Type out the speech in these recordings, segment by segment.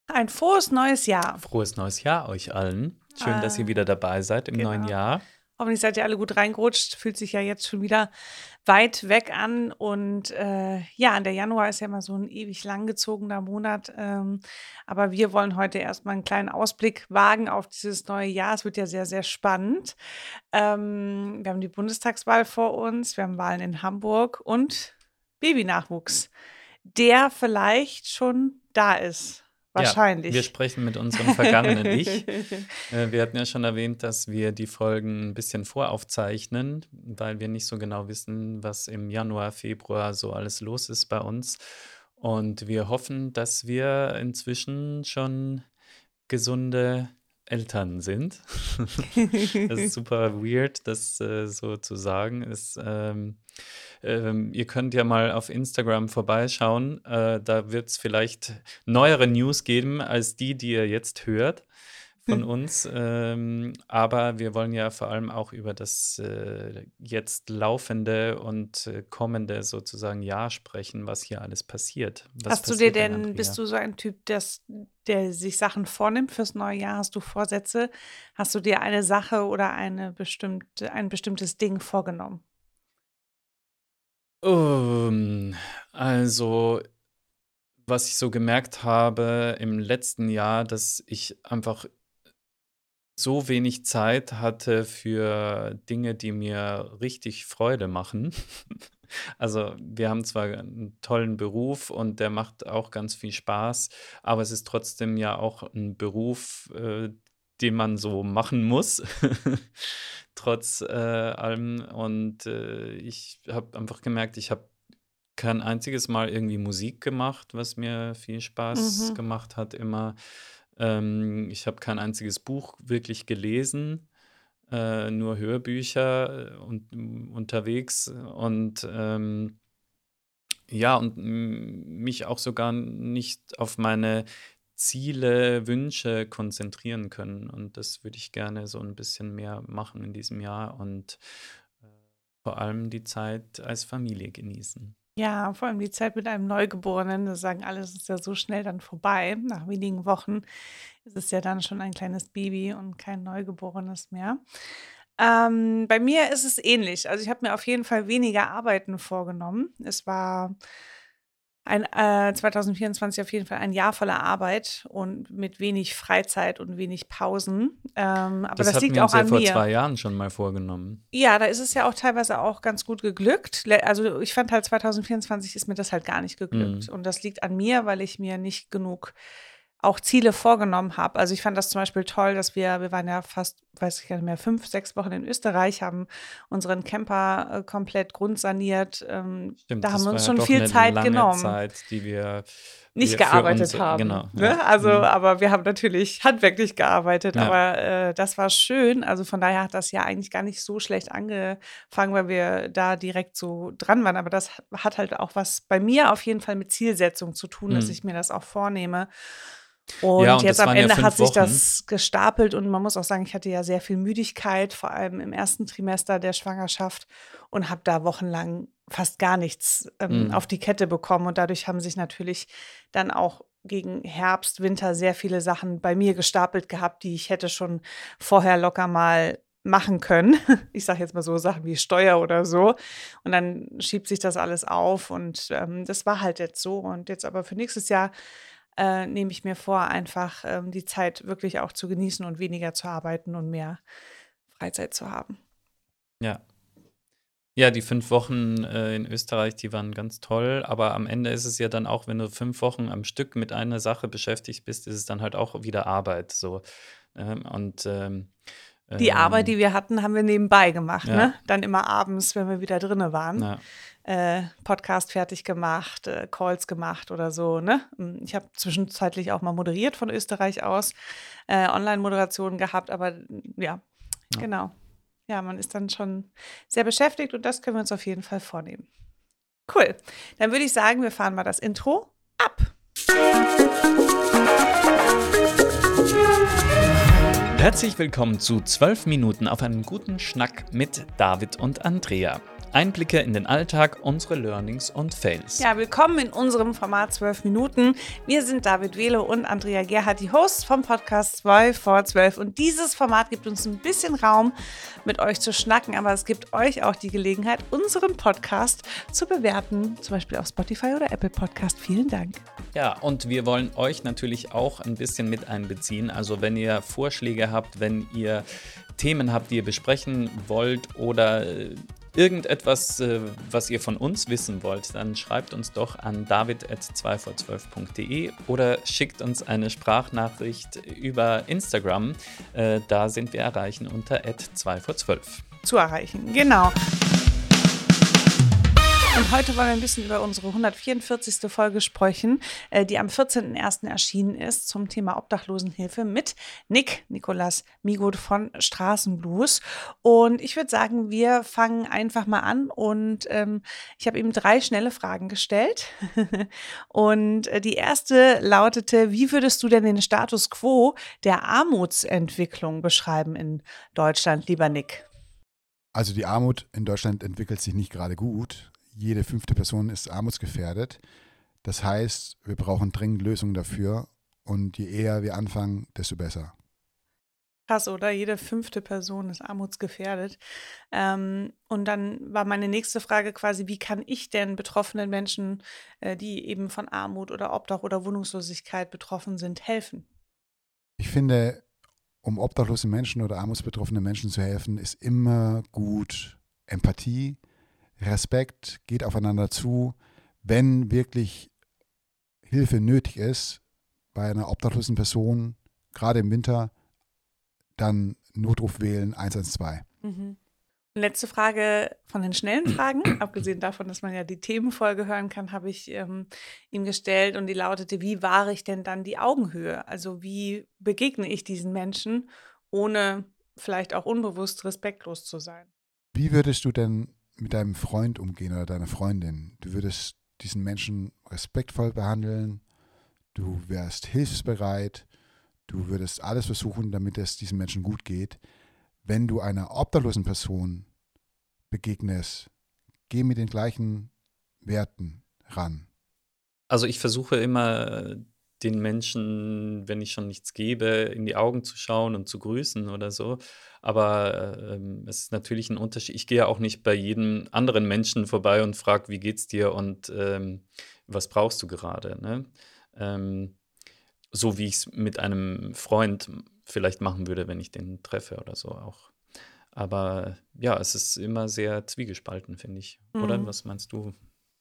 Ein frohes neues Jahr. Frohes neues Jahr euch allen. Schön, dass ihr wieder dabei seid im neuen Jahr. Hoffentlich seid ihr alle gut reingerutscht. Fühlt sich ja jetzt schon wieder weit weg an. Und der Januar ist ja immer so ein ewig langgezogener Monat. Aber wir wollen heute erstmal einen kleinen Ausblick wagen auf dieses neue Jahr. Es wird ja sehr, sehr spannend. Wir haben die Bundestagswahl vor uns. Wir haben Wahlen in Hamburg und Babynachwuchs, der vielleicht schon da ist. Wahrscheinlich. Ja, wir sprechen mit unserem vergangenen Ich. Wir hatten ja schon erwähnt, dass wir die Folgen ein bisschen voraufzeichnen, weil wir nicht so genau wissen, was im Januar, Februar so alles los ist bei uns. Und wir hoffen, dass wir inzwischen schon gesunde Eltern sind. Das ist super weird, das so zu sagen. Ihr könnt ja mal auf Instagram vorbeischauen. Da wird es vielleicht neuere News geben als die ihr jetzt hört von uns. Aber wir wollen ja vor allem auch über das jetzt laufende und kommende sozusagen Jahr sprechen, was hier alles passiert. Bist du so ein Typ, der sich Sachen vornimmt fürs neue Jahr? Hast du Vorsätze? Hast du dir eine Sache oder ein bestimmtes Ding vorgenommen? Also, was ich so gemerkt habe im letzten Jahr, dass ich einfach so wenig Zeit hatte für Dinge, die mir richtig Freude machen. Also, wir haben zwar einen tollen Beruf und der macht auch ganz viel Spaß, aber es ist trotzdem ja auch ein Beruf, den man so machen muss, trotz allem. Und ich habe einfach gemerkt, ich habe kein einziges Mal irgendwie Musik gemacht, was mir viel Spaß gemacht hat immer. Ich habe kein einziges Buch wirklich gelesen, nur Hörbücher unterwegs und mich auch sogar nicht auf meine Ziele, Wünsche konzentrieren können. Und das würde ich gerne so ein bisschen mehr machen in diesem Jahr und vor allem die Zeit als Familie genießen. Ja, vor allem die Zeit mit einem Neugeborenen, das sagen alle, es ist ja so schnell dann vorbei. Nach wenigen Wochen ist es ja dann schon ein kleines Baby und kein Neugeborenes mehr. Bei mir ist es ähnlich. Also ich habe mir auf jeden Fall weniger Arbeiten vorgenommen. Es war 2024 auf jeden Fall ein Jahr voller Arbeit und mit wenig Freizeit und wenig Pausen. Aber das hatten liegt wir uns auch ja an vor mir. 2 Jahren schon mal vorgenommen. Ja, da ist es ja auch teilweise auch ganz gut geglückt. Also ich fand halt 2024 ist mir das halt gar nicht geglückt. Und das liegt an mir, weil ich mir nicht genug auch Ziele vorgenommen habe. Also ich fand das zum Beispiel toll, dass wir waren ja fast, weiß ich gar nicht mehr, 5, 6 Wochen in Österreich, haben unseren Camper komplett grundsaniert. Stimmt, Da haben das wir war uns ja schon doch viel eine Zeit lange genommen. Zeit, die wir Nicht für gearbeitet uns, haben. genau, Ne? ja. Also, aber wir haben natürlich handwerklich gearbeitet, Ja. aber das war schön. Also von daher hat das ja eigentlich gar nicht so schlecht angefangen, weil wir da direkt so dran waren. Aber das hat halt auch was bei mir auf jeden Fall mit Zielsetzung zu tun, dass ich mir das auch vornehme. Und jetzt das am waren ja Ende 5 hat sich Wochen. das gestapelt und man muss auch sagen, ich hatte ja sehr viel Müdigkeit, vor allem im ersten Trimester der Schwangerschaft und habe da wochenlang fast gar nichts auf die Kette bekommen. Und dadurch haben sich natürlich dann auch gegen Herbst, Winter sehr viele Sachen bei mir gestapelt gehabt, die ich hätte schon vorher locker mal machen können. Ich sage jetzt mal so Sachen wie Steuer oder so. Und dann schiebt sich das alles auf und das war halt jetzt so. Und jetzt aber für nächstes Jahr nehme ich mir vor, einfach die Zeit wirklich auch zu genießen und weniger zu arbeiten und mehr Freizeit zu haben. Ja. Ja, die 5 Wochen in Österreich, die waren ganz toll, aber am Ende ist es ja dann auch, wenn du 5 Wochen am Stück mit einer Sache beschäftigt bist, ist es dann halt auch wieder Arbeit. So. Die Arbeit, die wir hatten, haben wir nebenbei gemacht. Ja. Ne? Dann immer abends, wenn wir wieder drinne waren. Ja. Podcast fertig gemacht, Calls gemacht oder so. Ne? Ich habe zwischenzeitlich auch mal moderiert von Österreich aus, Online-Moderationen gehabt, aber ja, genau. Ja, man ist dann schon sehr beschäftigt und das können wir uns auf jeden Fall vornehmen. Cool. Dann würde ich sagen, wir fahren mal das Intro ab. Herzlich willkommen zu 12 Minuten auf einen guten Schnack mit David und Andrea. Einblicke in den Alltag, unsere Learnings und Fails. Ja, willkommen in unserem Format 12 Minuten. Wir sind David Wehle und Andrea Gerhardt, die Hosts vom Podcast 2 vor 12. Und dieses Format gibt uns ein bisschen Raum, mit euch zu schnacken, aber es gibt euch auch die Gelegenheit, unseren Podcast zu bewerten, zum Beispiel auf Spotify oder Apple Podcast. Vielen Dank. Ja, und wir wollen euch natürlich auch ein bisschen mit einbeziehen. Also wenn ihr Vorschläge habt, wenn ihr Themen habt, die ihr besprechen wollt oder irgendetwas, was ihr von uns wissen wollt, dann schreibt uns doch an david@2vor12.de oder schickt uns eine Sprachnachricht über Instagram. Da sind wir erreichen unter @2vor12. Zu erreichen, genau. Und heute wollen wir ein bisschen über unsere 144. Folge sprechen, die am 14.01. erschienen ist zum Thema Obdachlosenhilfe mit Nicolas Migaud von Straßenblues. Und ich würde sagen, wir fangen einfach mal an und ich habe ihm 3 schnelle Fragen gestellt. Und die erste lautete: Wie würdest du denn den Status quo der Armutsentwicklung beschreiben in Deutschland, lieber Nick? Also die Armut in Deutschland entwickelt sich nicht gerade gut. Jede 5. Person ist armutsgefährdet. Das heißt, wir brauchen dringend Lösungen dafür. Und je eher wir anfangen, desto besser. Krass, oder? Jede 5. Person ist armutsgefährdet. Und dann war meine nächste Frage quasi: Wie kann ich denn betroffenen Menschen, die eben von Armut oder Obdach oder Wohnungslosigkeit betroffen sind, helfen? Ich finde, um obdachlosen Menschen oder armutsbetroffenen Menschen zu helfen, ist immer gut Empathie, Respekt, geht aufeinander zu. Wenn wirklich Hilfe nötig ist bei einer obdachlosen Person, gerade im Winter, dann Notruf wählen 112. Mhm. Und letzte Frage von den schnellen Fragen, abgesehen davon, dass man ja die Themenfolge hören kann, habe ich ihm gestellt und die lautete: Wie wahre ich denn dann die Augenhöhe? Also wie begegne ich diesen Menschen, ohne vielleicht auch unbewusst respektlos zu sein? Wie würdest du denn mit deinem Freund umgehen oder deiner Freundin? Du würdest diesen Menschen respektvoll behandeln, du wärst hilfsbereit, du würdest alles versuchen, damit es diesem Menschen gut geht. Wenn du einer obdachlosen Person begegnest, geh mit den gleichen Werten ran. Also ich versuche immer den Menschen, wenn ich schon nichts gebe, in die Augen zu schauen und zu grüßen oder so. Aber es ist natürlich ein Unterschied. Ich gehe ja auch nicht bei jedem anderen Menschen vorbei und frage: Wie geht's dir und was brauchst du gerade? Ne? Ähm, so wie ich es mit einem Freund vielleicht machen würde, wenn ich den treffe oder so auch. Aber ja, es ist immer sehr zwiegespalten, finde ich. Oder? Mhm. Was meinst du?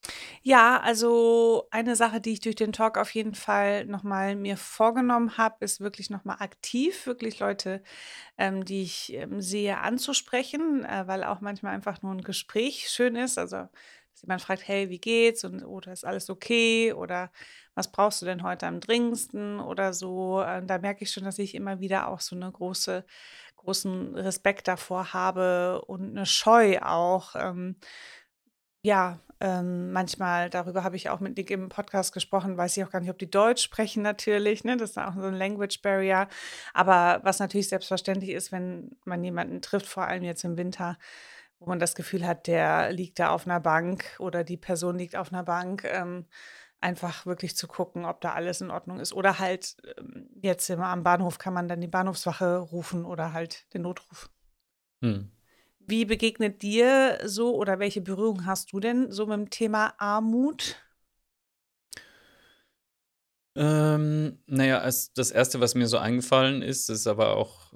Ja, also eine Sache, die ich durch den Talk auf jeden Fall nochmal mir vorgenommen habe, ist wirklich nochmal aktiv, wirklich Leute, die ich sehe, anzusprechen, weil auch manchmal einfach nur ein Gespräch schön ist. Also, dass jemand fragt: Hey, wie geht's? Und, oder ist alles okay? Oder was brauchst du denn heute am dringendsten? Oder so. Da merke ich schon, dass ich immer wieder auch so eine großen Respekt davor habe und eine Scheu auch. Ja, manchmal, darüber habe ich auch mit Nick im Podcast gesprochen, weiß ich auch gar nicht, ob die Deutsch sprechen natürlich, ne? Das ist auch so ein Language Barrier. Aber was natürlich selbstverständlich ist, wenn man jemanden trifft, vor allem jetzt im Winter, wo man das Gefühl hat, der liegt da auf einer Bank oder die Person liegt auf einer Bank, einfach wirklich zu gucken, ob da alles in Ordnung ist. Oder halt, jetzt immer am Bahnhof kann man dann die Bahnhofswache rufen oder halt den Notruf. Hm. Wie begegnet dir so oder welche Berührung hast du denn so mit dem Thema Armut? Naja, das Erste, was mir so eingefallen ist aber auch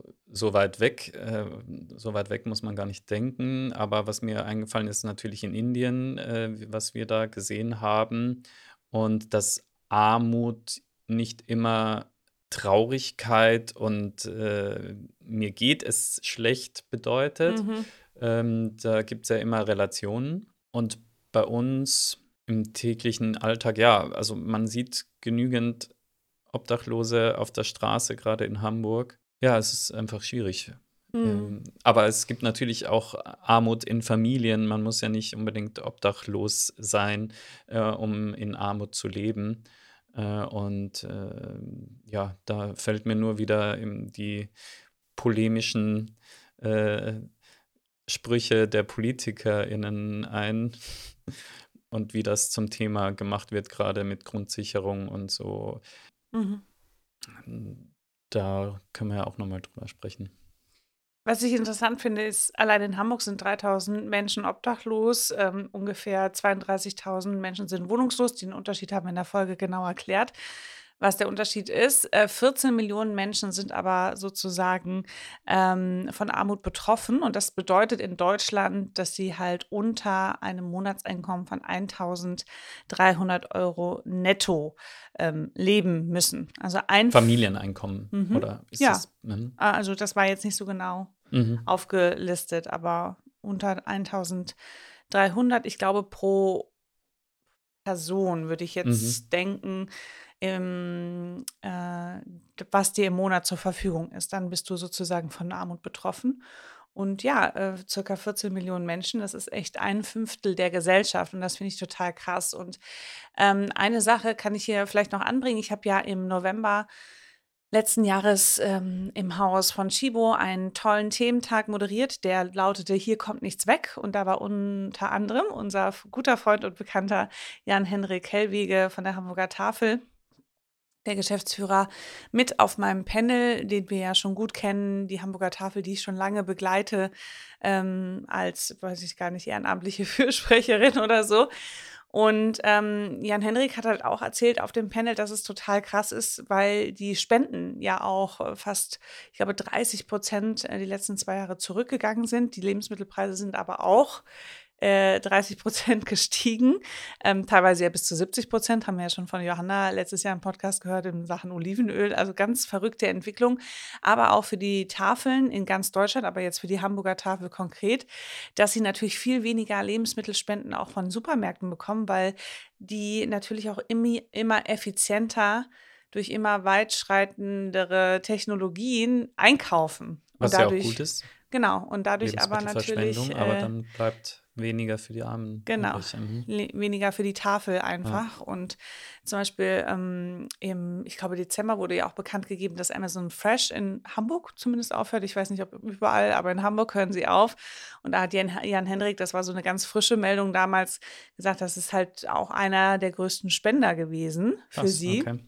so weit weg muss man gar nicht denken. Aber was mir eingefallen ist, natürlich in Indien, was wir da gesehen haben und dass Armut nicht immer Traurigkeit und mir geht es schlecht bedeutet. Mhm. Da gibt's ja immer Relationen. Und bei uns im täglichen Alltag, ja, also man sieht genügend Obdachlose auf der Straße, gerade in Hamburg. Ja, es ist einfach schwierig. Mhm. Aber es gibt natürlich auch Armut in Familien. Man muss ja nicht unbedingt obdachlos sein, um in Armut zu leben. Ja, da fällt mir nur wieder die polemischen äh, Sprüche der PolitikerInnen ein und wie das zum Thema gemacht wird, gerade mit Grundsicherung und so. Mhm. Da können wir ja auch nochmal drüber sprechen. Was ich interessant finde, ist, allein in Hamburg sind 3.000 Menschen obdachlos, ungefähr 32.000 Menschen sind wohnungslos. Den Unterschied haben wir in der Folge genau erklärt, was der Unterschied ist. 14 Millionen Menschen sind aber sozusagen von Armut betroffen. Und das bedeutet in Deutschland, dass sie halt unter einem Monatseinkommen von 1.300 € netto leben müssen. Also Familieneinkommen, Mhm. oder ist Ja. das? Also das war jetzt nicht so genau Mhm. aufgelistet, aber unter 1.300, ich glaube, pro Person würde ich jetzt denken, was dir im Monat zur Verfügung ist. Dann bist du sozusagen von Armut betroffen. Und ja, circa 14 Millionen Menschen, das ist echt 1/5 der Gesellschaft und das finde ich total krass. Und eine Sache kann ich hier vielleicht noch anbringen. Ich habe ja im November letzten Jahres im Haus von Chibo einen tollen Thementag moderiert, der lautete „Hier kommt nichts weg" und da war unter anderem unser guter Freund und Bekannter Jan-Henrik Hellwege von der Hamburger Tafel, der Geschäftsführer, mit auf meinem Panel, den wir ja schon gut kennen, die Hamburger Tafel, die ich schon lange begleite, als, weiß ich gar nicht, ehrenamtliche Fürsprecherin oder so. Und Jan-Henrik hat halt auch erzählt auf dem Panel, dass es total krass ist, weil die Spenden ja auch fast, ich glaube, 30% die letzten 2 Jahre zurückgegangen sind. Die Lebensmittelpreise sind aber auch 30% gestiegen, teilweise ja bis zu 70%, haben wir ja schon von Johanna letztes Jahr im Podcast gehört in Sachen Olivenöl. Also ganz verrückte Entwicklung, aber auch für die Tafeln in ganz Deutschland, aber jetzt für die Hamburger Tafel konkret, dass sie natürlich viel weniger Lebensmittelspenden auch von Supermärkten bekommen, weil die natürlich auch immer effizienter durch immer weitschreitendere Technologien einkaufen. Was Und ja auch dadurch, gut ist, genau, und dadurch aber natürlich, Lebensmittelverschwendung, aber dann bleibt weniger für die Armen genau, übrig. Mhm. weniger für die Tafel Ja. einfach. Und zum Beispiel im, ich glaube, Dezember wurde ja auch bekannt gegeben, dass Amazon Fresh in Hamburg zumindest aufhört. Ich weiß nicht, ob überall, aber in Hamburg hören sie auf. Und da hat Jan-Henrik, das war so eine ganz frische Meldung damals, gesagt, das ist halt auch einer der größten Spender gewesen für Krass, sie. okay.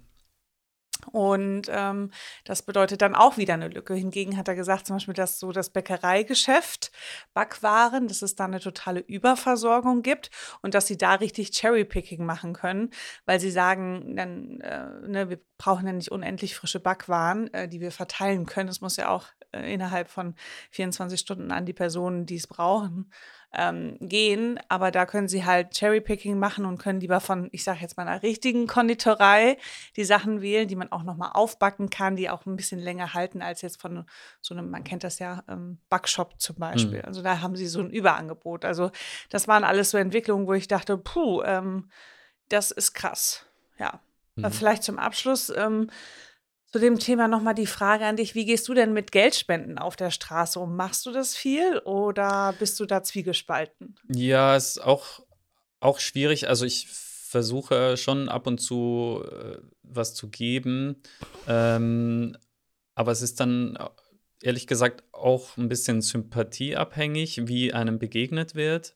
Und das bedeutet dann auch wieder eine Lücke. Hingegen hat er gesagt, zum Beispiel, dass so das Bäckereigeschäft, Backwaren, dass es da eine totale Überversorgung gibt und dass sie da richtig Cherrypicking machen können, weil sie sagen, dann, wir brauchen ja nicht unendlich frische Backwaren, die wir verteilen können. Es muss ja auch innerhalb von 24 Stunden an die Personen, die es brauchen, gehen. Aber da können sie halt Cherrypicking machen und können lieber von, ich sage jetzt mal, einer richtigen Konditorei die Sachen wählen, die man auch noch mal aufbacken kann, die auch ein bisschen länger halten als jetzt von so einem, man kennt das ja, Backshop zum Beispiel. Also da haben sie so ein Überangebot. Also das waren alles so Entwicklungen, wo ich dachte, puh, das ist krass. Ja. Vielleicht zum Abschluss zu dem Thema noch mal die Frage an dich: Wie gehst du denn mit Geldspenden auf der Straße um? Machst du das viel oder bist du da zwiegespalten? Ja, ist auch schwierig. Also ich versuche schon ab und zu was zu geben, aber es ist dann ehrlich gesagt auch ein bisschen sympathieabhängig, wie einem begegnet wird.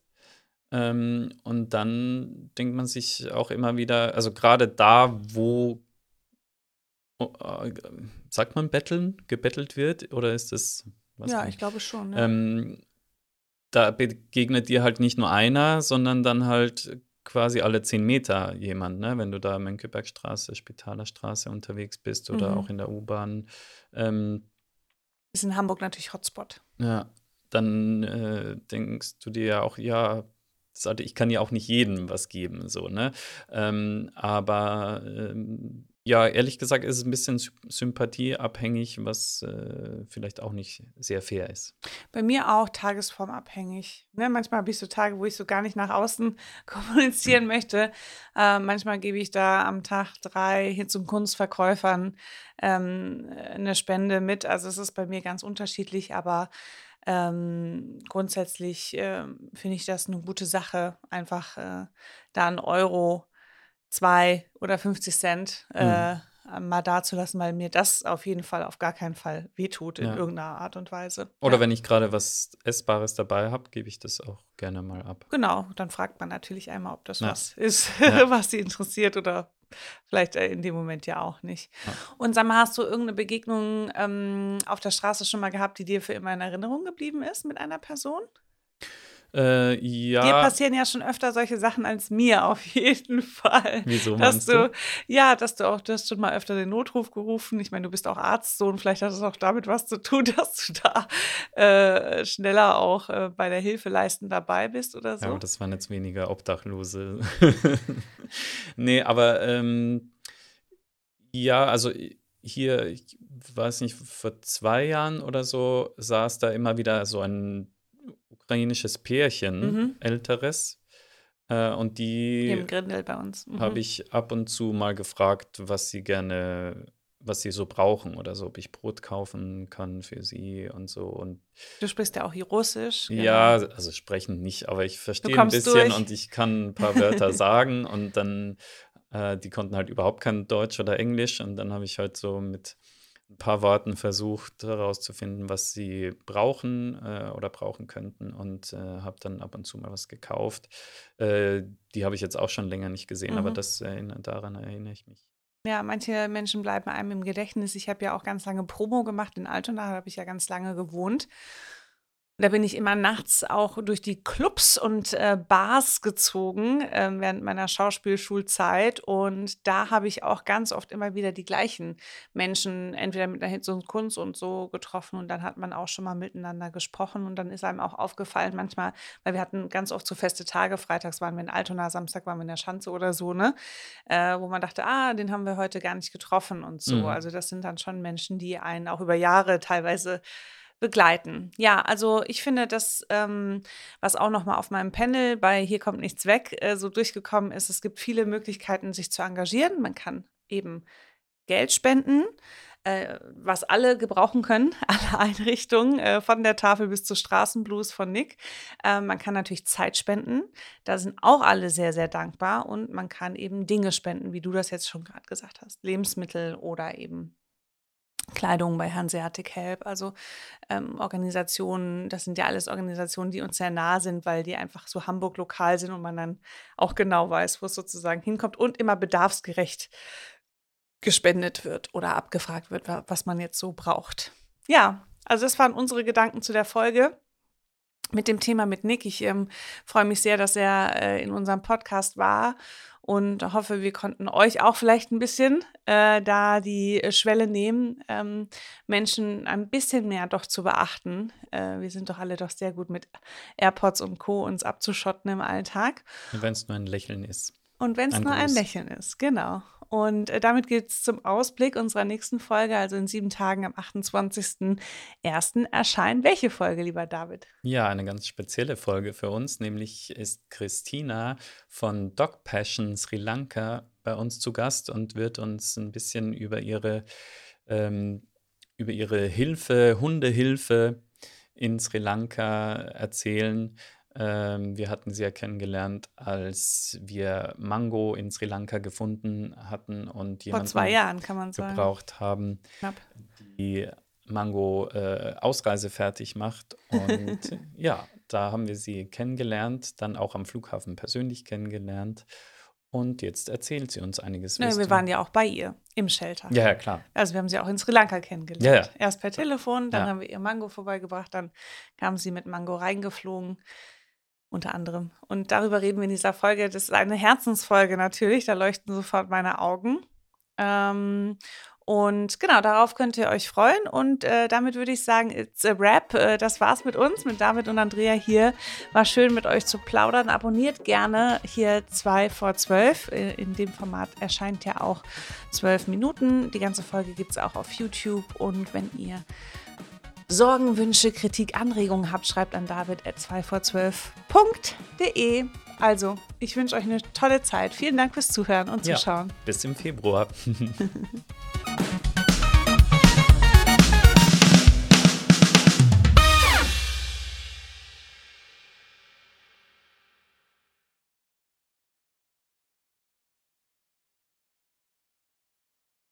Und dann denkt man sich auch immer wieder, also gerade da, wo sagt man gebettelt wird, oder ist das, weiß Ja, nicht. ich glaube schon, ja. Da begegnet dir halt nicht nur einer, sondern dann halt quasi alle 10 Meter jemand, ne? Wenn du da Mönckebergstraße, Spitalerstraße unterwegs bist oder auch in der U-Bahn. Ist in Hamburg natürlich Hotspot. Ja, dann denkst du dir ja auch, ja, ich kann ja auch nicht jedem was geben, so, ne? Aber ja, ehrlich gesagt ist es ein bisschen sympathieabhängig, was vielleicht auch nicht sehr fair ist. Bei mir auch tagesformabhängig. Ne, manchmal habe ich so Tage, wo ich so gar nicht nach außen kommunizieren möchte. Manchmal gebe ich da am Tag 3 hier zum Kunstverkäufern 'ne Spende mit. Also, es ist bei mir ganz unterschiedlich, aber grundsätzlich finde ich das eine gute Sache, einfach da 1 €, 2 oder 50 Cent mal dazulassen, weil mir das auf jeden Fall auf gar keinen Fall wehtut in Ja. irgendeiner Art und Weise. Oder Ja. wenn ich gerade was Essbares dabei habe, gebe ich das auch gerne mal ab. Genau, dann fragt man natürlich einmal, ob das Ja. was ist, Ja. was sie interessiert oder vielleicht in dem Moment ja auch nicht. Ja. Und sag mal, hast du irgendeine Begegnung auf der Straße schon mal gehabt, die dir für immer in Erinnerung geblieben ist mit einer Person? Dir Ja, passieren ja schon öfter solche Sachen als mir auf jeden Fall. wieso Dass meinst du? du hast schon mal öfter den Notruf gerufen. Ich meine, du bist auch Arztsohn, vielleicht hat es auch damit was zu tun, dass du da schneller auch bei der Hilfeleisten dabei bist oder Ja, aber so. das waren jetzt weniger Obdachlose. Nee, aber ja, also hier, ich weiß nicht, vor 2 Jahren oder so saß da immer wieder so ein ukrainisches Pärchen, älteres. Und Hier im die Grindel bei uns. habe ich ab und zu mal gefragt, was sie so brauchen oder so, ob ich Brot kaufen kann für sie und so. Und Du sprichst ja auch hier Russisch. ja, Genau. also sprechen nicht, aber ich verstehe ein kommst bisschen durch. und ich kann ein paar Wörter sagen und dann, die konnten halt überhaupt kein Deutsch oder Englisch und dann habe ich halt so mit ein paar Worten versucht herauszufinden, was sie brauchen oder brauchen könnten und habe dann ab und zu mal was gekauft. Die habe ich jetzt auch schon länger nicht gesehen, aber daran erinnere ich mich. Ja, manche Menschen bleiben einem im Gedächtnis. Ich habe ja auch ganz lange Promo gemacht in Altona, da habe ich ja ganz lange gewohnt. Da bin ich immer nachts auch durch die Clubs und Bars gezogen während meiner Schauspielschulzeit. Und da habe ich auch ganz oft immer wieder die gleichen Menschen, entweder mit einer Hinz und Kunst und so getroffen. Und dann hat man auch schon mal miteinander gesprochen. Und dann ist einem auch aufgefallen, manchmal, weil wir hatten ganz oft so feste Tage, freitags waren wir in Altona, Samstag waren wir in der Schanze oder so, ne? Wo man dachte, den haben wir heute gar nicht getroffen und so. Mhm. Also das sind dann schon Menschen, die einen auch über Jahre teilweise begleiten. Ja, also ich finde, dass, was auch noch mal auf meinem Panel bei Hier kommt nichts weg so durchgekommen ist, es gibt viele Möglichkeiten, sich zu engagieren. Man kann eben Geld spenden, was alle gebrauchen können, alle Einrichtungen, von der Tafel bis zur Straßenblues von Nick. Man kann natürlich Zeit spenden, da sind auch alle sehr, sehr dankbar. Und man kann eben Dinge spenden, wie du das jetzt schon gerade gesagt hast, Lebensmittel oder eben Kleidung bei Hanseatic Help, also Organisationen, das sind ja alles Organisationen, die uns sehr nah sind, weil die einfach so Hamburg lokal sind und man dann auch genau weiß, wo es sozusagen hinkommt und immer bedarfsgerecht gespendet wird oder abgefragt wird, was man jetzt so braucht. Ja, also das waren unsere Gedanken zu der Folge mit dem Thema mit Nick. Ich freue mich sehr, dass er in unserem Podcast war und hoffe, wir konnten euch auch vielleicht ein bisschen da die Schwelle nehmen, Menschen ein bisschen mehr doch zu beachten. Wir sind doch alle doch sehr gut mit AirPods und Co. uns abzuschotten im Alltag. Und wenn es nur ein Lächeln ist. Und wenn es nur ein Gruß. Lächeln ist, genau. Und damit geht es zum Ausblick unserer nächsten Folge, also in 7 Tagen am 28.01. erscheint. Welche Folge, lieber David? Ja, eine ganz spezielle Folge für uns, nämlich ist Christina von Dog Passion Sri Lanka bei uns zu Gast und wird uns ein bisschen über ihre Hilfe, Hundehilfe in Sri Lanka erzählen. Wir hatten sie ja kennengelernt, als wir Mango in Sri Lanka gefunden hatten und Vor 2 Jahren, kann man sagen. gebraucht haben, Knapp. die Mango Ausreise fertig macht. Und ja, da haben wir sie kennengelernt, dann auch am Flughafen persönlich kennengelernt. Und jetzt erzählt sie uns einiges. Ne, wir waren ja auch bei ihr im Shelter. Ja, klar. Also wir haben sie auch in Sri Lanka kennengelernt. Ja. Erst per Telefon, dann Ja. haben wir ihr Mango vorbeigebracht, dann kam sie mit Mango reingeflogen, unter anderem. Und darüber reden wir in dieser Folge. Das ist eine Herzensfolge natürlich, da leuchten sofort meine Augen. Und genau, darauf könnt ihr euch freuen. Und damit würde ich sagen, it's a wrap. Das war's mit uns, mit David und Andrea hier. War schön, mit euch zu plaudern. Abonniert gerne hier 2 vor 12. In dem Format erscheint ja auch 12 Minuten. Die ganze Folge gibt es auch auf YouTube. Und wenn ihr Sorgen, Wünsche, Kritik, Anregungen habt, schreibt an david@2vor12.de. Also, ich wünsche euch eine tolle Zeit. Vielen Dank fürs Zuhören und Ja. Zuschauen. Bis im Februar.